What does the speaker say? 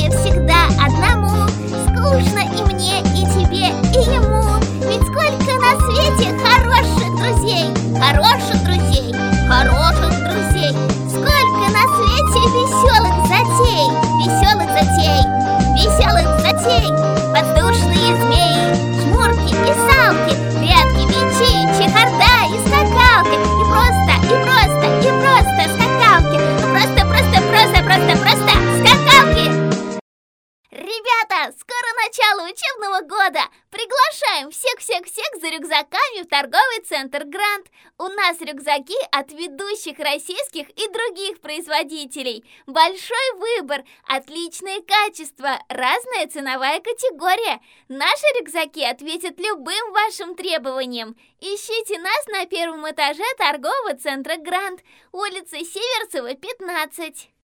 мне всегда одному. Скучно и мне, и тебе, и ему. Ведь сколько на свете хороших друзей, хороших друзей, хороших друзей. Сколько на свете веселых затей, веселых затей, веселых затей. Воздушные змеи, жмурки и салки, прятки, мячи, чехарда и скакалки. И просто скакалки. Просто скакалки. Ребята, скоро начало учебного года. Приглашаем всех за рюкзаками в торговый центр Грант. У нас рюкзаки от ведущих российских и других производителей. Большой выбор, отличное качество, разная ценовая категория. Наши рюкзаки ответят любым вашим требованиям. Ищите нас на первом этаже торгового центра Грант, улица Северцева, 15.